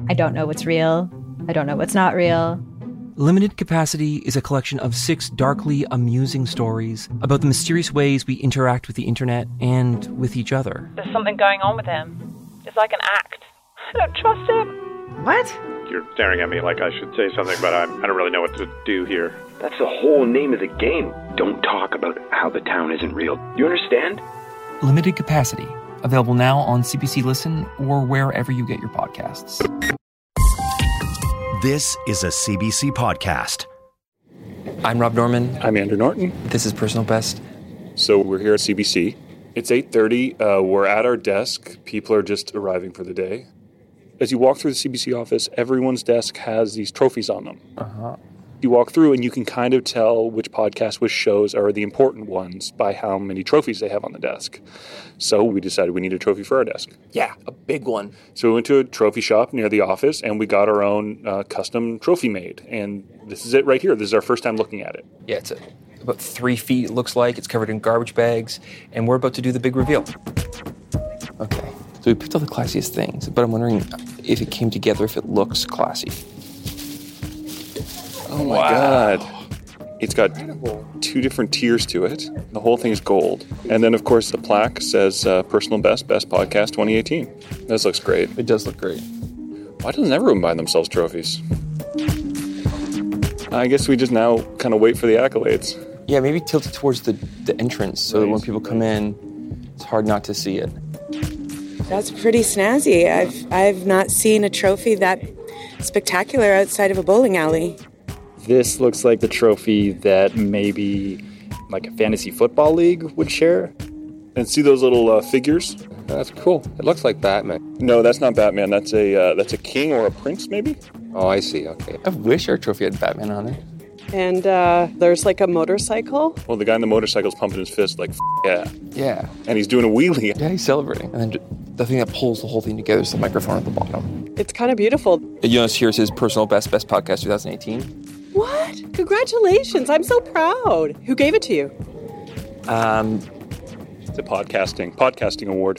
I don't know what's real. I don't know what's not real. Limited Capacity is a collection of 6 darkly amusing stories about the mysterious ways we interact with the internet and with each other. There's something going on with him. It's like an act. I don't trust him. What? You're staring at me like I should say something, but I don't really know what to do here. That's the whole name of the game. Don't talk about how the town isn't real. You understand? Limited Capacity, available now on CBC Listen or wherever you get your podcasts. This is a CBC podcast. I'm Rob Norman. I'm Andrew Norton. This is Personal Best. So we're here at CBC. It's 8:30. We're at our desk. People are just arriving for the day. As you walk through the CBC office, everyone's desk has these trophies on them. You walk through and you can kind of tell which podcasts, which shows are the important ones by how many trophies they have on the desk. So we decided we need a trophy for our desk. Yeah, a big one. So we went to a trophy shop near the office and we got our own custom trophy made. And this is it right here. This is our first time looking at it. Yeah, it's about 3 feet, it looks like. It's covered in garbage bags. And we're about to do the big reveal. Okay, so we picked all the classiest things, but I'm wondering if it came together, if it looks classy. Oh my God. It's got 2 different tiers to it. The whole thing is gold. And then, of course, the plaque says Personal Best Podcast 2018. This looks great. It does look great. Why doesn't everyone buy themselves trophies? I guess we just now kind of wait for the accolades. Yeah, maybe tilt it towards the entrance so that when people come in, it's hard not to see it. That's pretty snazzy. I've not seen a trophy that spectacular outside of a bowling alley. This looks like the trophy that maybe like a fantasy football league would share. And see those little figures? That's cool. It looks like Batman. No, that's not Batman. That's a king or a prince, maybe? Oh, I see. Okay. I wish our trophy had Batman on it. And there's like a motorcycle. Well, the guy in the motorcycle's pumping his fist like, yeah. Yeah. And he's doing a wheelie. Yeah, he's celebrating. And then the thing that pulls the whole thing together is the microphone at the bottom. It's kind of beautiful. You notice here it says Personal Best Podcast 2018. What? Congratulations. I'm so proud. Who gave it to you? It's a podcasting award.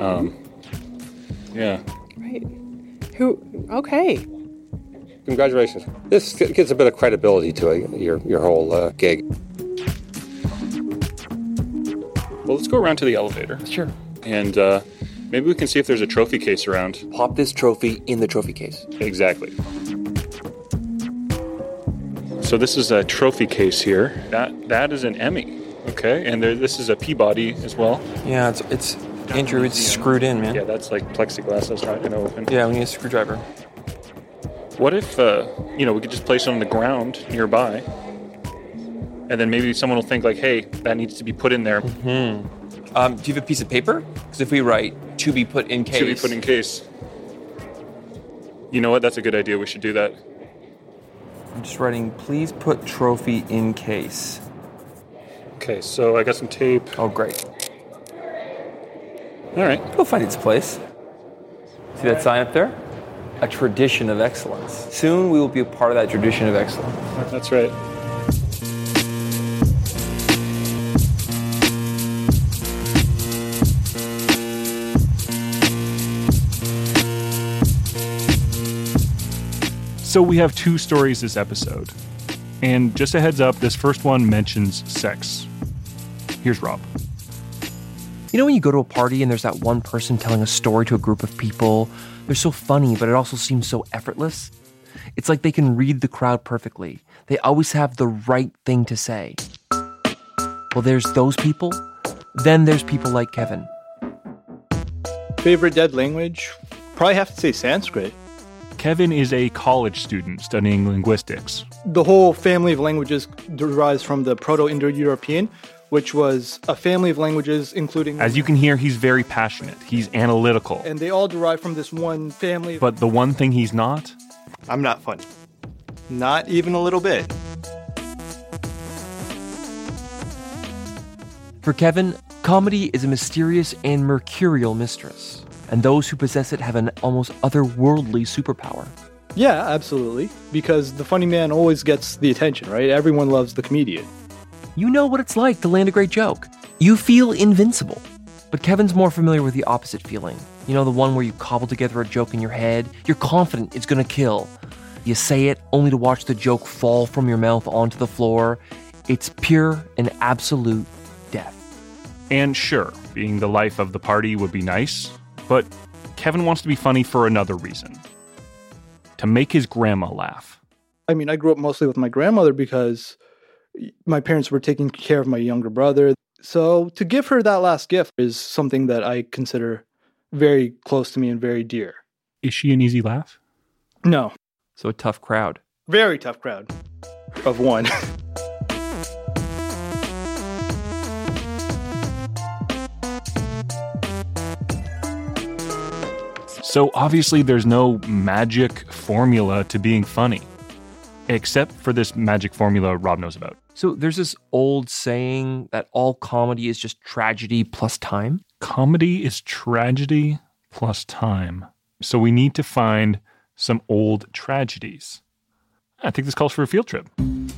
Yeah. Right. Who? Okay. Congratulations. This gives a bit of credibility to your whole gig. Well, let's go around to the elevator. Sure. And maybe we can see if there's a trophy case around. Pop this trophy in the trophy case. Exactly. So this is a trophy case here. That is an Emmy. Okay, and this is a Peabody as well. Yeah, it's Andrew, it's screwed in, man. Yeah, that's like plexiglass. That's not going to open. Yeah, we need a screwdriver. What if, we could just place it on the ground nearby, and then maybe someone will think like, hey, that needs to be put in there. Mm-hmm. Do you have a piece of paper? Because if we write, to be put in case. To be put in case. You know what? That's a good idea. We should do that. I'm just writing, please put trophy in case. Okay, so I got some tape. Oh, great. All right. It'll find its place. See that sign up there? A tradition of excellence. Soon we will be a part of that tradition of excellence. That's right. So we have 2 stories this episode. And just a heads up, this first one mentions sex. Here's Rob. You know when you go to a party and there's that one person telling a story to a group of people? They're so funny, but it also seems so effortless. It's like they can read the crowd perfectly. They always have the right thing to say. Well, there's those people. Then there's people like Kevin. Favorite dead language? Probably have to say Sanskrit. Kevin is a college student studying linguistics. The whole family of languages derives from the Proto-Indo-European, which was a family of languages including... As you can hear, he's very passionate. He's analytical. And they all derive from this one family. But the one thing he's not? I'm not funny. Not even a little bit. For Kevin, comedy is a mysterious and mercurial mistress. And those who possess it have an almost otherworldly superpower. Yeah, absolutely. Because the funny man always gets the attention, right? Everyone loves the comedian. You know what it's like to land a great joke. You feel invincible. But Kevin's more familiar with the opposite feeling. You know, the one where you cobble together a joke in your head. You're confident it's going to kill. You say it only to watch the joke fall from your mouth onto the floor. It's pure and absolute death. And sure, being the life of the party would be nice, but Kevin wants to be funny for another reason. To make his grandma laugh. I mean, I grew up mostly with my grandmother because my parents were taking care of my younger brother. So to give her that last gift is something that I consider very close to me and very dear. Is she an easy laugh? No. So a tough crowd. Very tough crowd. Of one. So obviously there's no magic formula to being funny. Except for this magic formula Rob knows about. So there's this old saying that all comedy is just tragedy plus time. Comedy is tragedy plus time. So we need to find some old tragedies. I think this calls for a field trip.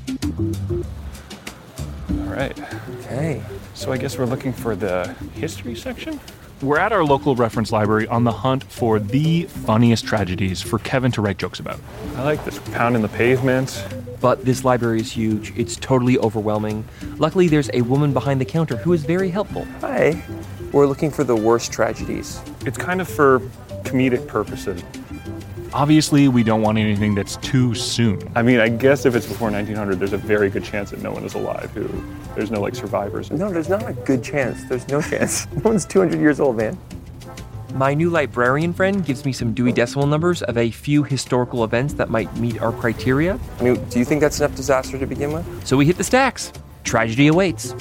All right. Okay. So I guess we're looking for the history section? We're at our local reference library on the hunt for the funniest tragedies for Kevin to write jokes about. I like this pounding the pavement. But this library is huge. It's totally overwhelming. Luckily, there's a woman behind the counter who is very helpful. Hi. We're looking for the worst tragedies. It's kind of for comedic purposes. Obviously, we don't want anything that's too soon. I mean, I guess if it's before 1900, there's a very good chance that no one is alive there's no, survivors. No, there's not a good chance. There's no chance. No one's 200 years old, man. My new librarian friend gives me some Dewey Decimal numbers of a few historical events that might meet our criteria. I mean, do you think that's enough disaster to begin with? So we hit the stacks. Tragedy awaits.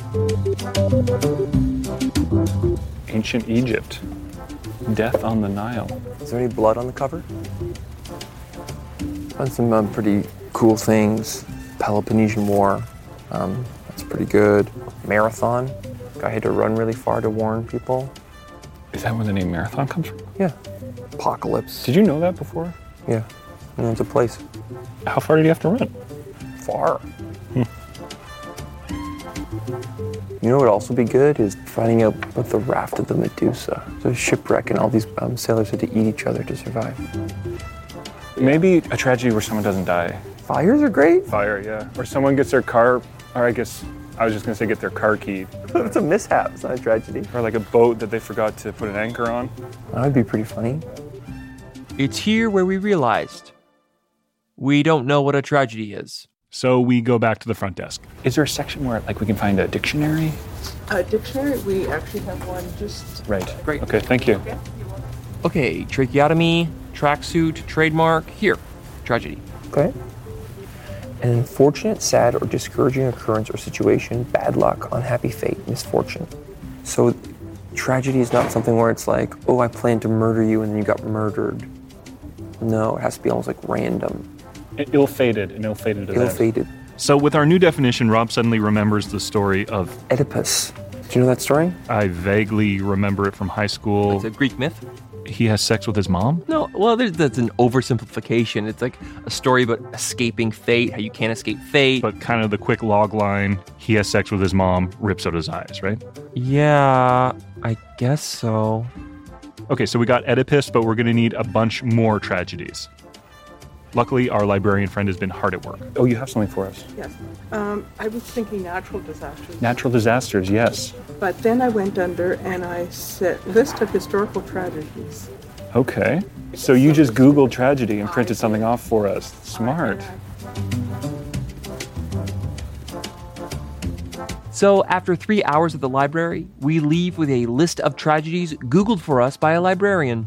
Ancient Egypt. Death on the Nile. Is there any blood on the cover? Found some pretty cool things. Peloponnesian War. That's pretty good. Marathon. Guy had to run really far to warn people. Is that where the name Marathon comes from? Yeah. Apocalypse. Did you know that before? Yeah. And it's a place. How far did you have to run? Far. You know what would also be good is finding out about the raft of the Medusa. There's a shipwreck and all these sailors had to eat each other to survive. Maybe a tragedy where someone doesn't die. Fires are great. Fire, yeah. Or someone gets their car, or I guess I was just going to say get their car keyed. It's a mishap, it's not a tragedy. Or like a boat that they forgot to put an anchor on. That would be pretty funny. It's here where we realized we don't know what a tragedy is. So we go back to the front desk. Is there a section where we can find a dictionary? A dictionary? We actually have one just... Right. Great. Okay, thank you. Okay, tracheotomy, tracksuit, trademark, here, tragedy. Okay. An unfortunate, sad, or discouraging occurrence or situation, bad luck, unhappy fate, misfortune. So tragedy is not something where it's like, oh, I planned to murder you and then you got murdered. No, it has to be almost like random. Ill-fated, an ill-fated event. Ill-fated. So with our new definition, Rob suddenly remembers the story of Oedipus. Do you know that story? I vaguely remember it from high school. It's a Greek myth. He has sex with his mom? No, well, that's an oversimplification. It's like a story about escaping fate, how you can't escape fate. But kind of the quick log line, he has sex with his mom, rips out his eyes, right? Yeah, I guess so. Okay, so we got Oedipus, but we're going to need a bunch more tragedies. Luckily, our librarian friend has been hard at work. Oh, you have something for us? Yes. I was thinking natural disasters. Natural disasters, yes. But then I went under and I said, list of historical tragedies. Okay. So you just Googled tragedy and printed something off for us. Smart. So after 3 hours at the library, we leave with a list of tragedies Googled for us by a librarian.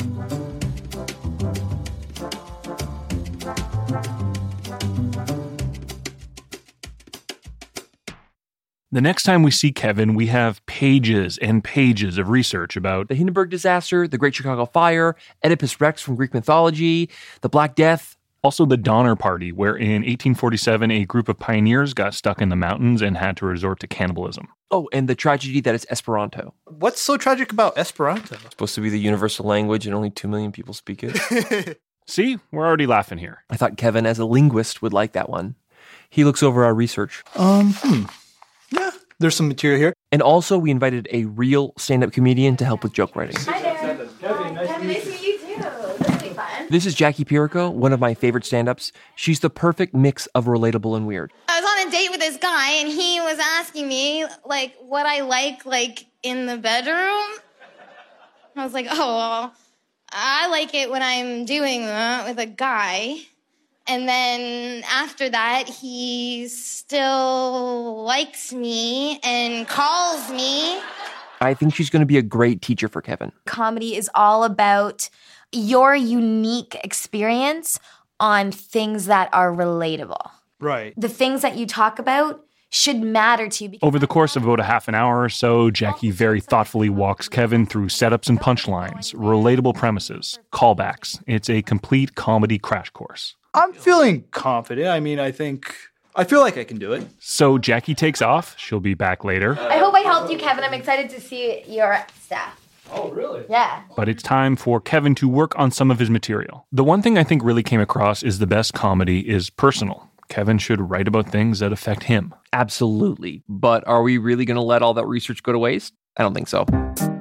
The next time we see Kevin, we have pages and pages of research about the Hindenburg disaster, the Great Chicago Fire, Oedipus Rex from Greek mythology, the Black Death. Also the Donner Party, where in 1847, a group of pioneers got stuck in the mountains and had to resort to cannibalism. Oh, and the tragedy that is Esperanto. What's so tragic about Esperanto? It's supposed to be the universal language and only 2 million people speak it. See, we're already laughing here. I thought Kevin, as a linguist, would like that one. He looks over our research. Yeah, there's some material here. And also, we invited a real stand-up comedian to help with joke writing. Hi there. Kevin, nice to meet you too. This will be fun. This is Jackie Pirico, one of my favorite stand-ups. She's the perfect mix of relatable and weird. I was on a date with this guy, and he was asking me, like, what I like, in the bedroom. I was like, oh, well, I like it when I'm doing that with a guy. And then after that, he still likes me and calls me. I think she's going to be a great teacher for Kevin. Comedy is all about your unique experience on things that are relatable. Right. The things that you talk about should matter to you. Over the course of about a half an hour or so, Jackie very thoughtfully walks Kevin through setups and punchlines, relatable premises, callbacks. It's a complete comedy crash course. I'm feeling confident. I mean, I feel like I can do it. So Jackie takes off. She'll be back later. I hope I helped you, Kevin. I'm excited to see your stuff. Oh, really? Yeah. But it's time for Kevin to work on some of his material. The one thing I think really came across is the best comedy is personal. Kevin should write about things that affect him. Absolutely. But are we really going to let all that research go to waste? I don't think so.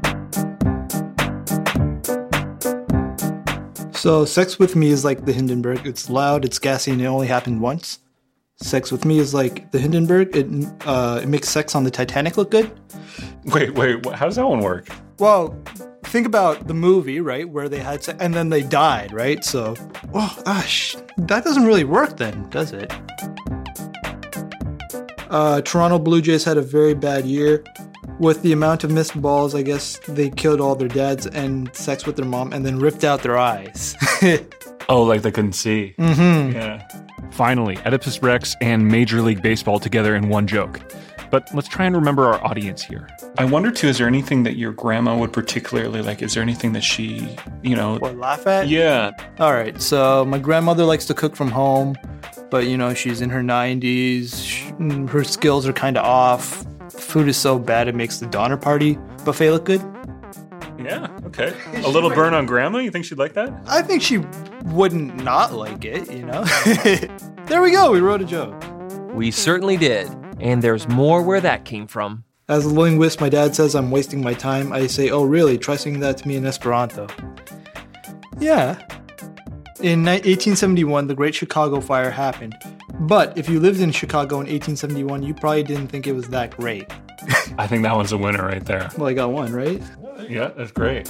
So Sex With Me is like the Hindenburg. It's loud, it's gassy, and it only happened once. Sex With Me is like the Hindenburg. It makes sex on the Titanic look good. Wait, how does that one work? Well, think about the movie, right, where they had sex, and then they died, right? So, that doesn't really work then, does it? Toronto Blue Jays had a very bad year. With the amount of missed balls, I guess they killed all their dads and sex with their mom and then ripped out their eyes. Oh, like they couldn't see. Mm-hmm. Yeah. Finally, Oedipus Rex and Major League Baseball together in one joke. But let's try and remember our audience here. I wonder, too, is there anything that your grandma would particularly like? Is there anything that she, What, laugh at? Yeah. All right, so my grandmother likes to cook from home, but, she's in her 90s. Her skills are kind of off. Food is so bad it makes the Donner Party buffet look good. Yeah, okay. A little burn on grandma? You think she'd like that? I think she wouldn't not like it, There we go, we wrote a joke. We certainly did. And there's more where that came from. As a linguist, my dad says I'm wasting my time. I say, oh really? Try saying that to me in Esperanto. Yeah. In 1871, the Great Chicago Fire happened. But if you lived in Chicago in 1871, you probably didn't think it was that great. I think that one's a winner right there. Well, I got one, right? Yeah, that's great.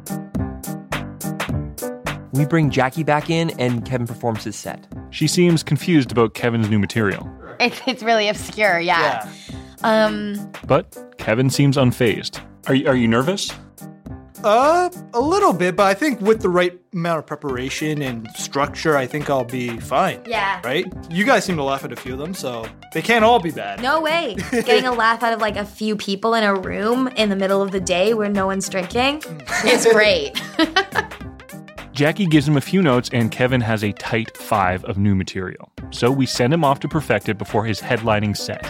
We bring Jackie back in and Kevin performs his set. She seems confused about Kevin's new material. It's really obscure, yeah. But Kevin seems unfazed. Are you nervous? A little bit, but I think with the right amount of preparation and structure, I think I'll be fine. Yeah. Right? You guys seem to laugh at a few of them, so they can't all be bad. No way. Getting a laugh out of like a few people in a room in the middle of the day where no one's drinking is great. Jackie gives him a few notes, and Kevin has a tight 5 of new material. So we send him off to perfect it before his headlining set.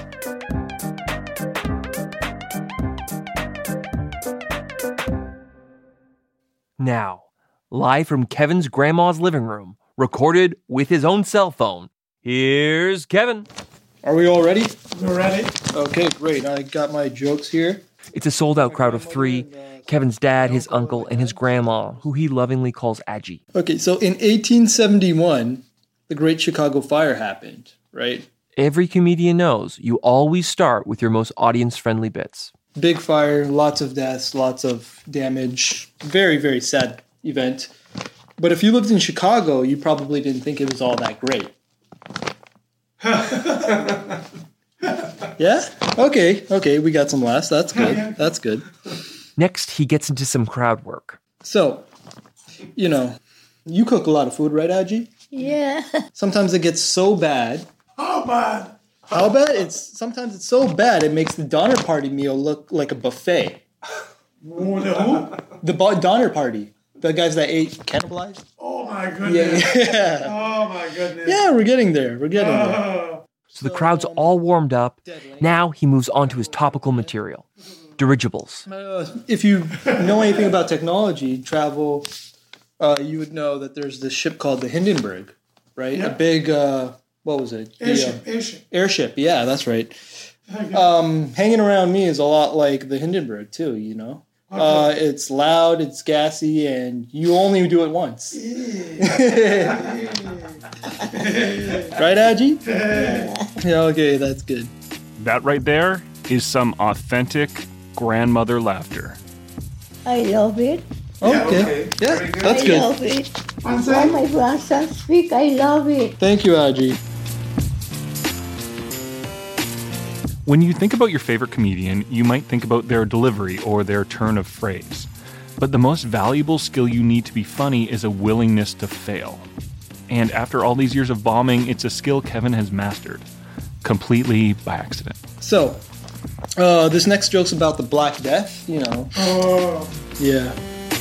Now, live from Kevin's grandma's living room, recorded with his own cell phone, here's Kevin. Are we all ready? We're ready. Okay, great. I got my jokes here. It's a sold-out crowd of 3. Kevin's dad, his uncle, and his grandma, who he lovingly calls Aggie. Okay, so in 1871, the Great Chicago Fire happened, right? Every comedian knows you always start with your most audience-friendly bits. Big fire, lots of deaths, lots of damage. Very, very sad event. But if you lived in Chicago, you probably didn't think it was all that great. Yeah? Okay, we got some laughs. That's good. That's good. Next, he gets into some crowd work. So, you cook a lot of food, right, Aggie? Yeah. Sometimes it gets so bad. How bad? How bad? Sometimes it's so bad it makes the Donner Party meal look like a buffet. Who? The Donner Party. The guys that ate cannibalized. Oh my goodness. Yeah. Oh my goodness. Yeah, we're getting there. There. So the crowd's all warmed up. Now he moves on to his topical material. Dirigibles. If you know anything about technology, travel, you would know that there's this ship called the Hindenburg, right? Yeah. A big, what was it? Airship. Airship, yeah, that's right. Hanging around me is a lot like the Hindenburg too, you know? It's loud, it's gassy, and you only do it once. Right, Aji? Yeah, okay, that's good. That right there is some authentic grandmother laughter. I love it. Okay. Yeah, that's good. I love it. When my grandson speak, I love it. Thank you, Aji. When you think about your favorite comedian, you might think about their delivery or their turn of phrase. But the most valuable skill you need to be funny is a willingness to fail. And after all these years of bombing, it's a skill Kevin has mastered. Completely by accident. So, this next joke's about the Black Death, you know. Yeah.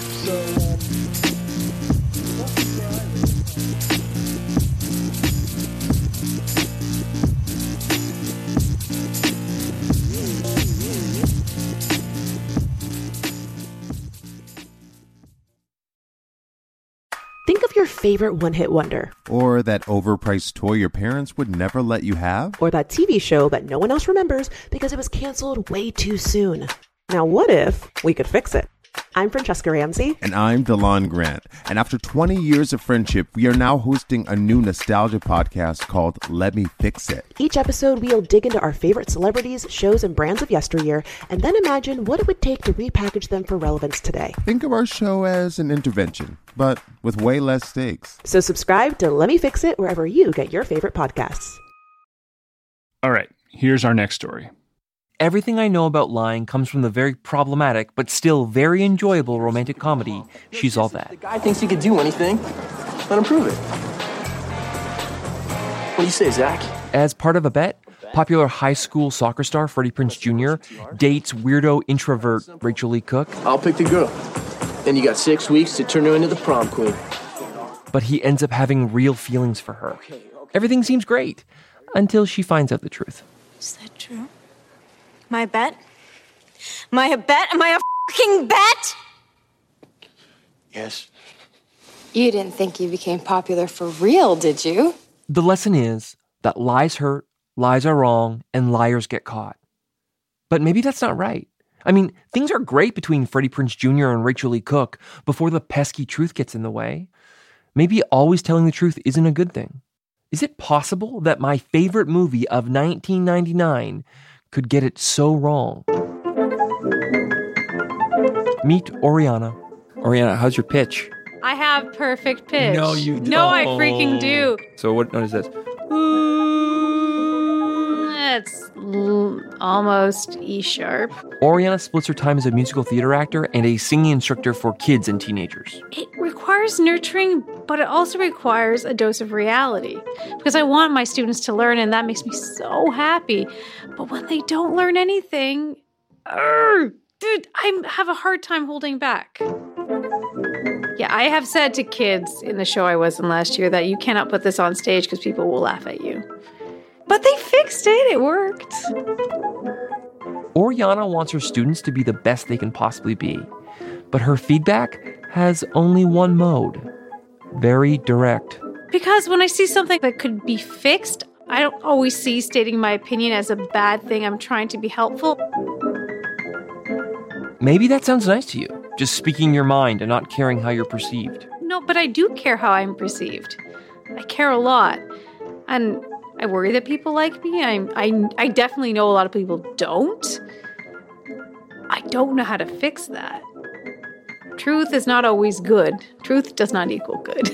Think of your favorite one-hit wonder. Or that overpriced toy your parents would never let you have. Or that TV show that no one else remembers because it was canceled way too soon. Now what if we could fix it? I'm Francesca Ramsey. And I'm DeLon Grant. And after 20 years of friendship, we are now hosting a new nostalgia podcast called Let Me Fix It. Each episode, we'll dig into our favorite celebrities, shows, and brands of yesteryear, and then imagine what it would take to repackage them for relevance today. Think of our show as an intervention, but with way less stakes. So subscribe to Let Me Fix It wherever you get your favorite podcasts. All right, here's our next story. Everything I know about lying comes from the very problematic but still very enjoyable romantic comedy, She's All That. The guy thinks he could do anything. Let him prove it. What do you say, Zach? As part of a bet, popular high school soccer star Freddie Prinze Jr. dates weirdo introvert Rachel Lee Cook. I'll pick the girl. Then you got 6 weeks to turn her into the prom queen. But he ends up having real feelings for her. Everything seems great until she finds out the truth. Is that true? My bet? Am I a bet? Am I a fucking bet? Yes. You didn't think you became popular for real, did you? The lesson is that lies hurt, lies are wrong, and liars get caught. But maybe that's not right. I mean, things are great between Freddie Prinze Jr. and Rachel Lee Cook before the pesky truth gets in the way. Maybe always telling the truth isn't a good thing. Is it possible that my favorite movie of 1999 could get it so wrong? Meet Oriana. Oriana, how's your pitch? I have perfect pitch. No, you don't. No, I freaking do. So what is this? It's almost E sharp. Oriana splits her time as a musical theater actor and a singing instructor for kids and teenagers. It requires nurturing, but it also requires a dose of reality. Because I want my students to learn, and that makes me so happy. But when they don't learn anything, dude, I have a hard time holding back. Yeah, I have said to kids in the show I was in last year that you cannot put this on stage because people will laugh at you. But they fixed it. It worked. Oriana wants her students to be the best they can possibly be. But her feedback has only one mode. Very direct. Because when I see something that could be fixed, I don't always see stating my opinion as a bad thing. I'm trying to be helpful. Maybe that sounds nice to you. Just speaking your mind and not caring how you're perceived. No, but I do care how I'm perceived. I care a lot. And I worry that people like me. I definitely know a lot of people don't. I don't know how to fix that. Truth is not always good. Truth does not equal good.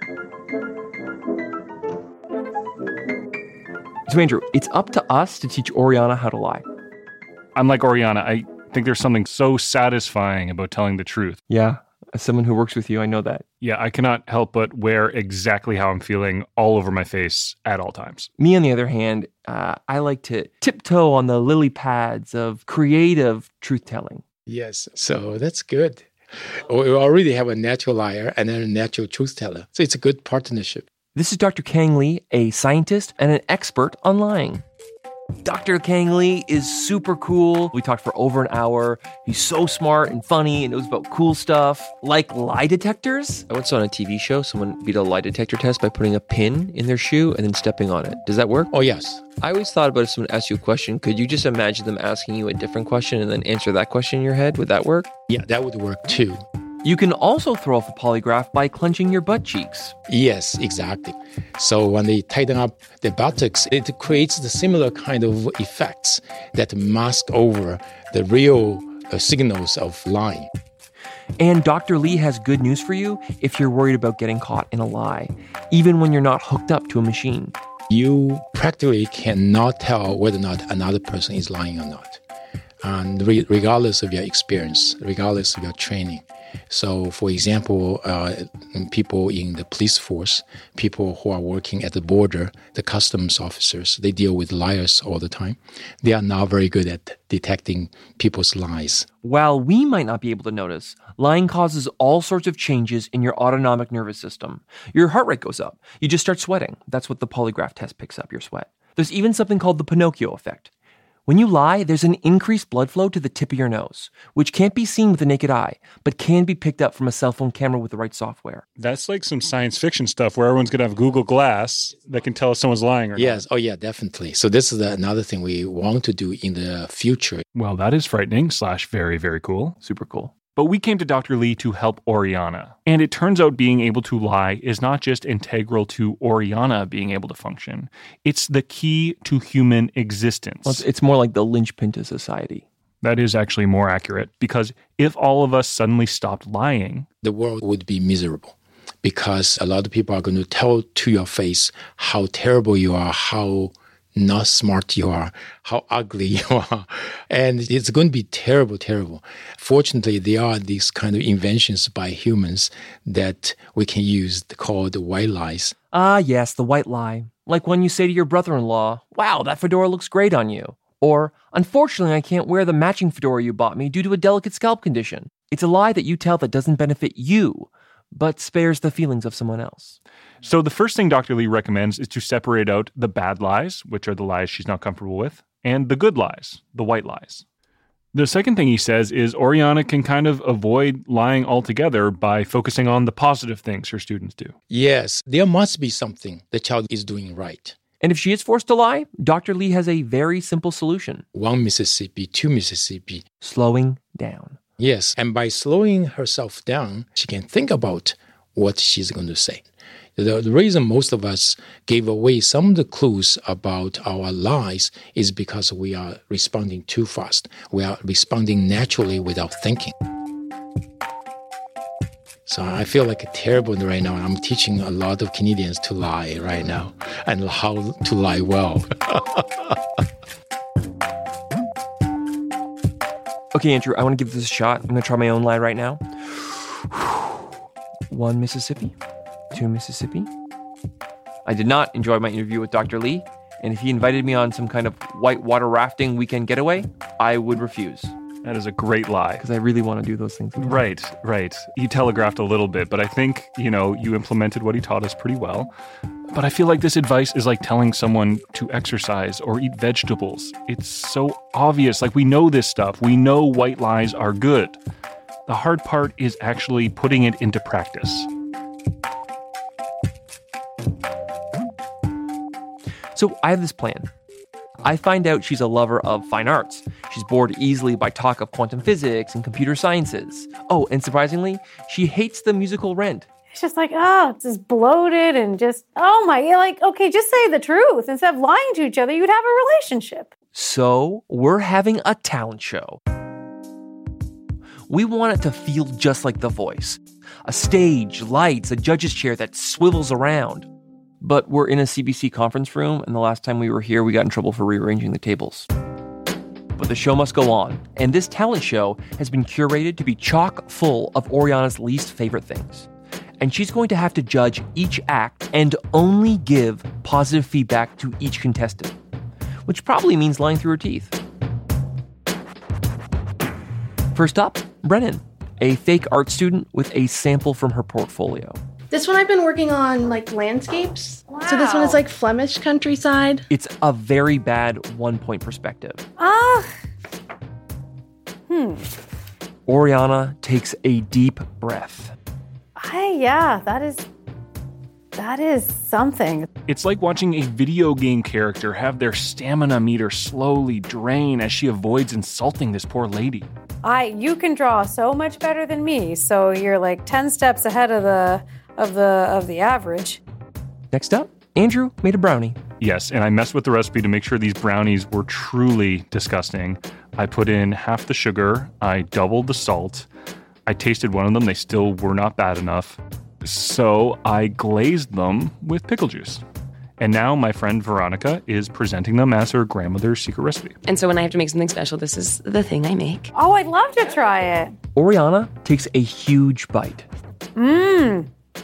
So Andrew, it's up to us to teach Oriana how to lie. Unlike Oriana, I think there's something so satisfying about telling the truth. Yeah, as someone who works with you, I know that. Yeah, I cannot help but wear exactly how I'm feeling all over my face at all times. Me, on the other hand, I like to tiptoe on the lily pads of creative truth-telling. Yes, so that's good. We already have a natural liar and then a natural truth teller. So it's a good partnership. This is Dr. Kang Lee, a scientist and an expert on lying. Dr. Kang Lee is super cool. We talked for over an hour. He's so smart and funny and knows about cool stuff, like lie detectors. I once saw on a TV show someone beat a lie detector test by putting a pin in their shoe and then stepping on it. Does that work? Oh, yes. I always thought about if someone asked you a question, could you just imagine them asking you a different question and then answer that question in your head? Would that work? Yeah, that would work too. You can also throw off a polygraph by clenching your butt cheeks. Yes, exactly. So when they tighten up the buttocks, it creates the similar kind of effects that mask over the real signals of lying. And Dr. Lee has good news for you if you're worried about getting caught in a lie, even when you're not hooked up to a machine. You practically cannot tell whether or not another person is lying or not, and regardless of your experience, regardless of your training. So, for example, people in the police force, people who are working at the border, the customs officers, they deal with liars all the time. They are not very good at detecting people's lies. While we might not be able to notice, lying causes all sorts of changes in your autonomic nervous system. Your heart rate goes up. You just start sweating. That's what the polygraph test picks up, your sweat. There's even something called the Pinocchio effect. When you lie, there's an increased blood flow to the tip of your nose, which can't be seen with the naked eye, but can be picked up from a cell phone camera with the right software. That's like some science fiction stuff where everyone's going to have Google Glass that can tell if someone's lying or not. Yes. Oh, yeah, definitely. So this is another thing we want to do in the future. Well, that is frightening / very, very cool. Super cool. But we came to Dr. Lee to help Oriana. And it turns out being able to lie is not just integral to Oriana being able to function. It's the key to human existence. Well, it's more like the linchpin to society. That is actually more accurate, because if all of us suddenly stopped lying, the world would be miserable, because a lot of people are going to tell to your face how terrible you are, how not smart you are, how ugly you are. And it's going to be terrible, terrible. Fortunately, there are these kind of inventions by humans that we can use called white lies. Ah, yes, the white lie. Like when you say to your brother-in-law, wow, that fedora looks great on you. Or, unfortunately, I can't wear the matching fedora you bought me due to a delicate scalp condition. It's a lie that you tell that doesn't benefit you, but spares the feelings of someone else. So the first thing Dr. Lee recommends is to separate out the bad lies, which are the lies she's not comfortable with, and the good lies, the white lies. The second thing he says is Oriana can kind of avoid lying altogether by focusing on the positive things her students do. Yes, there must be something the child is doing right. And if she is forced to lie, Dr. Lee has a very simple solution. 1 Mississippi, 2 Mississippi. Slowing down. Yes, and by slowing herself down, she can think about what she's going to say. The reason most of us gave away some of the clues about our lies is because we are responding too fast. We are responding naturally without thinking. So I feel like terrible right now. I'm teaching a lot of Canadians to lie right now and how to lie well. Okay, Andrew, I want to give this a shot. I'm going to try my own lie right now. 1 Mississippi, 2 Mississippi. I did not enjoy my interview with Dr. Lee, and if he invited me on some kind of whitewater rafting weekend getaway, I would refuse. That is a great lie. Because I really want to do those things again. Right. He telegraphed a little bit, but I think, you implemented what he taught us pretty well. But I feel like this advice is like telling someone to exercise or eat vegetables. It's so obvious. Like, we know this stuff. We know white lies are good. The hard part is actually putting it into practice. So I have this plan. I find out she's a lover of fine arts. She's bored easily by talk of quantum physics and computer sciences. Oh, and surprisingly, she hates the musical Rent. It's just like, it's just bloated and just, okay, just say the truth. Instead of lying to each other, you'd have a relationship. So we're having a talent show. We want it to feel just like The Voice. A stage, lights, a judge's chair that swivels around. But we're in a CBC conference room, and the last time we were here, we got in trouble for rearranging the tables. But the show must go on, and this talent show has been curated to be chock full of Oriana's least favorite things. And she's going to have to judge each act and only give positive feedback to each contestant, which probably means lying through her teeth. First up, Brennan, a fake art student with a sample from her portfolio. This one I've been working on like landscapes. Wow. So this one is like Flemish countryside. It's a very bad 1-point perspective. Oriana takes a deep breath. That is something. It's like watching a video game character have their stamina meter slowly drain as she avoids insulting this poor lady. You can draw so much better than me, so you're like 10 steps ahead of the average. Next up, Andrew made a brownie. Yes, and I messed with the recipe to make sure these brownies were truly disgusting. I put in half the sugar, I doubled the salt. I tasted one of them, they still were not bad enough. So I glazed them with pickle juice. And now my friend Veronica is presenting them as her grandmother's secret recipe. And so when I have to make something special, this is the thing I make. Oh, I'd love to try it. Oriana takes a huge bite. Yeah,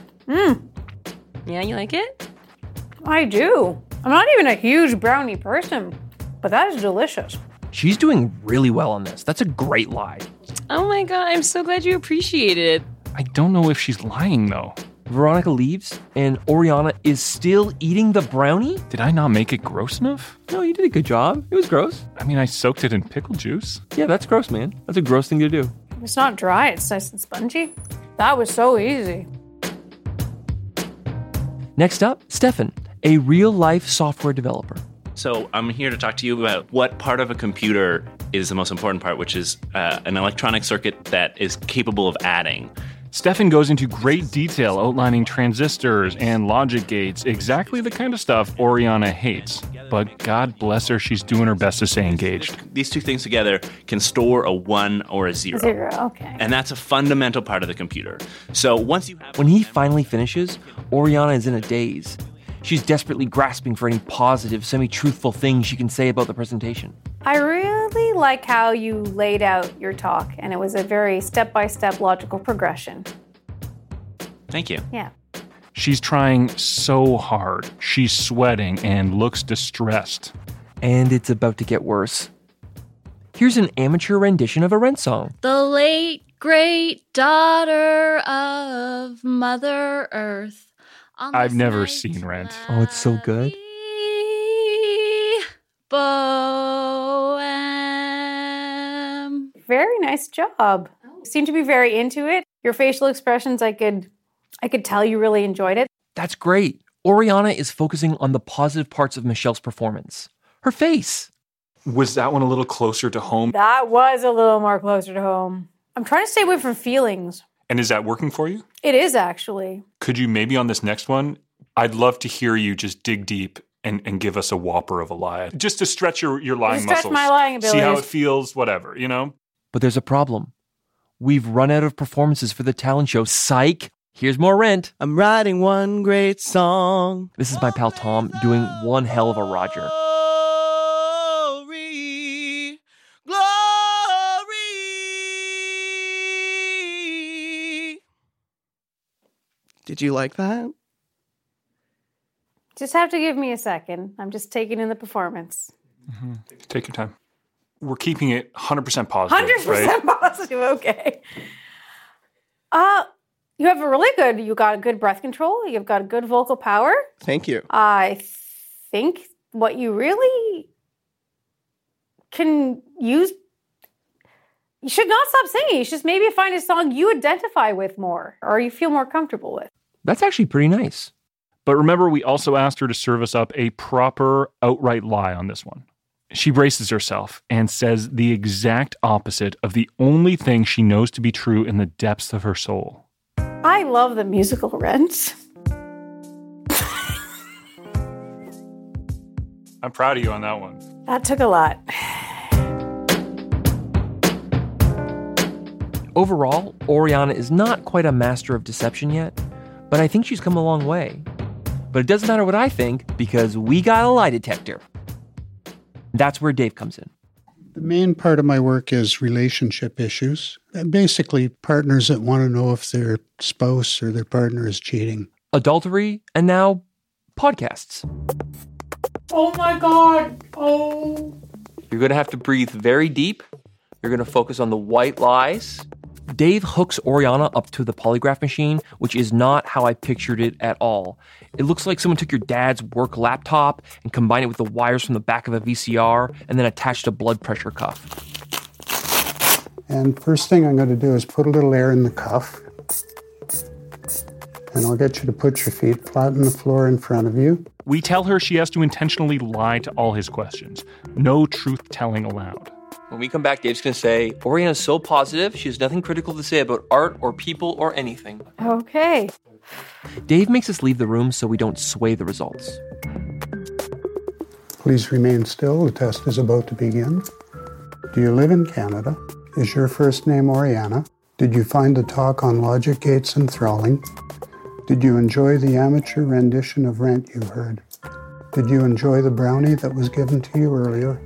you like it? I do. I'm not even a huge brownie person, but that is delicious. She's doing really well on this. That's a great lie. Oh my God, I'm so glad you appreciate it. I don't know if she's lying, though. Veronica leaves, and Oriana is still eating the brownie? Did I not make it gross enough? No, you did a good job. It was gross. I mean, I soaked it in pickle juice. Yeah, that's gross, man. That's a gross thing to do. It's not dry. It's nice and spongy. That was so easy. Next up, Stefan, a real-life software developer. So I'm here to talk to you about what part of a computer is the most important part, which is an electronic circuit that is capable of adding. Stefan goes into great detail outlining transistors and logic gates, exactly the kind of stuff Oriana hates. But God bless her, she's doing her best to stay engaged. These two things together can store a 1 or a 0. 0, okay. And that's a fundamental part of the computer. So once you have... When he finally finishes, Oriana is in a daze. She's desperately grasping for any positive, semi-truthful things she can say about the presentation. I really like how you laid out your talk, and it was a very step-by-step logical progression. Thank you. Yeah. She's trying so hard. She's sweating and looks distressed. And it's about to get worse. Here's an amateur rendition of a Rent song. The late, great daughter of Mother Earth. I've never seen Rent. Oh, it's so good. Bohem. Very nice job. You seem to be very into it. Your facial expressions, I could tell you really enjoyed it. That's great. Oriana is focusing on the positive parts of Michelle's performance. Her face. Was that one a little closer to home? That was a little more closer to home. I'm trying to stay away from feelings. And is that working for you? It is, actually. Could you maybe on this next one, I'd love to hear you just dig deep and give us a whopper of a lie. Just to stretch your lying muscles. Stretch my lying abilities. See how it feels, whatever, you know? But there's a problem. We've run out of performances for the talent show. Psych! Here's more Rent. I'm writing one great song. This is my pal Tom doing one hell of a Roger. Did you like that? Just have to give me a second. I'm just taking in the performance. Mm-hmm. Take your time. We're keeping it 100% positive. 100% right? positive, okay. You got a good breath control. You've got a good vocal power. Thank you. I think what you really can use, you should not stop singing. You should maybe find a song you identify with more or you feel more comfortable with. That's actually pretty nice. But remember, we also asked her to serve us up a proper outright lie on this one. She braces herself and says the exact opposite of the only thing she knows to be true in the depths of her soul. I love the musical Rent. I'm proud of you on that one. That took a lot. Overall, Oriana is not quite a master of deception yet, but I think she's come a long way. But it doesn't matter what I think, because we got a lie detector. That's where Dave comes in. The main part of my work is relationship issues. Basically, partners that want to know if their spouse or their partner is cheating. Adultery, and now podcasts. Oh my God. Oh. You're going to have to breathe very deep. You're going to focus on the white lies. Dave hooks Oriana up to the polygraph machine, which is not how I pictured it at all. It looks like someone took your dad's work laptop and combined it with the wires from the back of a VCR and then attached a blood pressure cuff. And first thing I'm going to do is put a little air in the cuff. And I'll get you to put your feet flat on the floor in front of you. We tell her she has to intentionally lie to all his questions. No truth-telling allowed. When we come back, Dave's going to say, Oriana's so positive, she has nothing critical to say about art or people or anything. Okay. Dave makes us leave the room so we don't sway the results. Please remain still. The test is about to begin. Do you live in Canada? Is your first name Oriana? Did you find the talk on logic gates enthralling? Did you enjoy the amateur rendition of Rent you heard? Did you enjoy the brownie that was given to you earlier?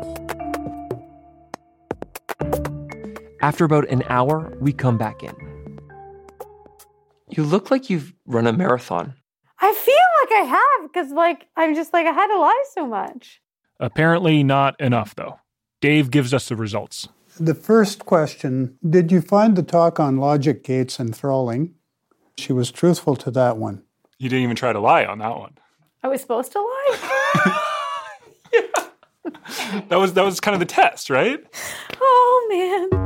After about an hour, we come back in. You look like you've run a marathon. I feel like I have, because I'm just I had to lie so much. Apparently not enough, though. Dave gives us the results. The first question, did you find the talk on logic gates enthralling? She was truthful to that one. You didn't even try to lie on that one. I was supposed to lie? That was kind of the test, right? Oh, man.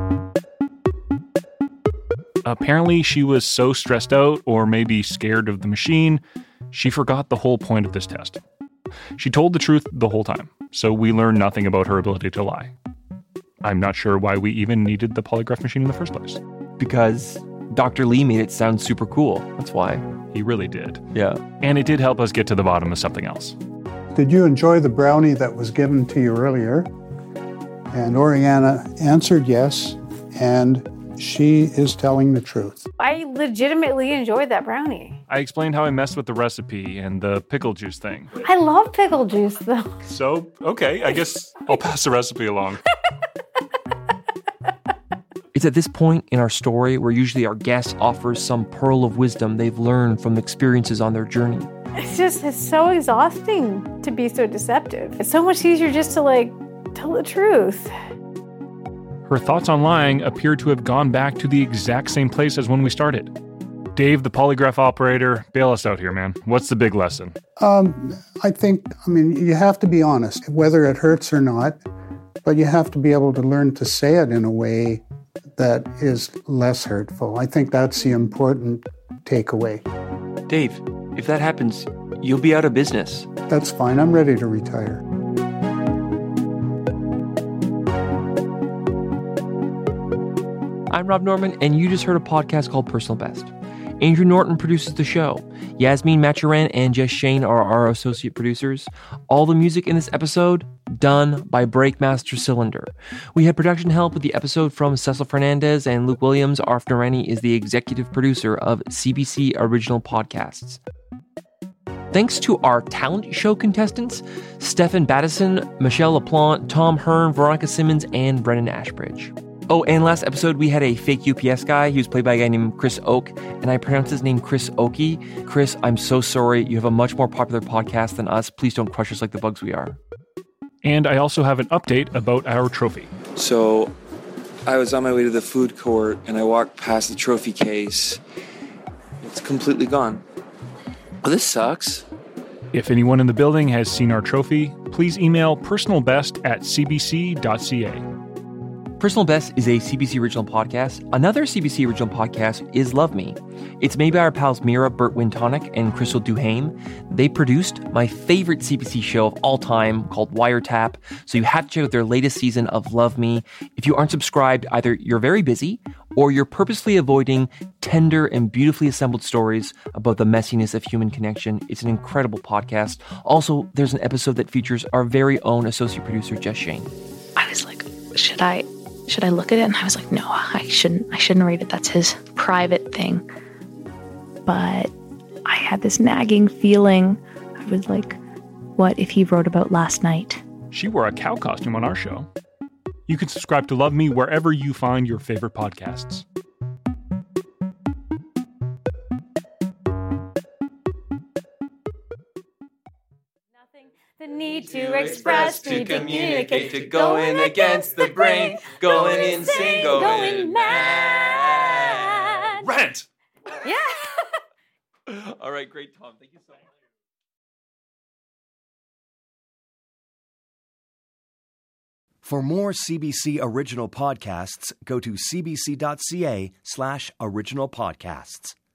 Apparently, she was so stressed out or maybe scared of the machine, she forgot the whole point of this test. She told the truth the whole time, so we learned nothing about her ability to lie. I'm not sure why we even needed the polygraph machine in the first place. Because Dr. Lee made it sound super cool. That's why. He really did. Yeah. And it did help us get to the bottom of something else. Did you enjoy the brownie that was given to you earlier? And Oriana answered yes, and she is telling the truth. I legitimately enjoyed that brownie. I explained how I messed with the recipe and the pickle juice thing. I love pickle juice, though. So, okay, I guess I'll pass the recipe along. It's at this point in our story where usually our guest offers some pearl of wisdom they've learned from experiences on their journey. It's so exhausting to be so deceptive. It's so much easier just to tell the truth. Her thoughts on lying appear to have gone back to the exact same place as when we started. Dave, the polygraph operator, bail us out here, man. What's the big lesson? I think you have to be honest, whether it hurts or not, but you have to be able to learn to say it in a way that is less hurtful. I think that's the important takeaway. Dave, if that happens, you'll be out of business. That's fine. I'm ready to retire. I'm Rob Norman, and you just heard a podcast called Personal Best. Andrew Norton produces the show. Yasmin Maturin and Jess Shane are our associate producers. All the music in this episode, done by Breakmaster Cylinder. We had production help with the episode from Cecil Fernandez, and Luke Williams. Arf Nareni is the executive producer of CBC Original Podcasts. Thanks to our talent show contestants, Stefan Battison, Michelle LaPlante, Tom Hearn, Veronica Simmons, and Brendan Ashbridge. Oh, and last episode, we had a fake UPS guy. He was played by a guy named Chris Oak, and I pronounced his name Chris Oakey. Chris, I'm so sorry. You have a much more popular podcast than us. Please don't crush us like the bugs we are. And I also have an update about our trophy. So, I was on my way to the food court, and I walked past the trophy case. It's completely gone. Oh, this sucks. If anyone in the building has seen our trophy, please email personalbest@cbc.ca. Personal Best is a CBC Original podcast. Another CBC Original podcast is Love Me. It's made by our pals Mira Burt Wintonic and Crystal Duhame. They produced my favorite CBC show of all time called Wiretap, so you have to check out their latest season of Love Me. If you aren't subscribed, either you're very busy or you're purposely avoiding tender and beautifully assembled stories about the messiness of human connection. It's an incredible podcast. Also, there's an episode that features our very own associate producer, Jess Shane. I was like, should I look at it? And I was like, no, I shouldn't read it. That's his private thing. But I had this nagging feeling. I was like, what if he wrote about last night? She wore a cow costume on our show. You can subscribe to Love Me wherever you find your favorite podcasts. The need to express, to communicate, to going against the brain, going insane, going mad. beforehand. Yeah. All right, great, Tom. Thank you so much. For more CBC original podcasts, go to cbc.ca/original podcasts.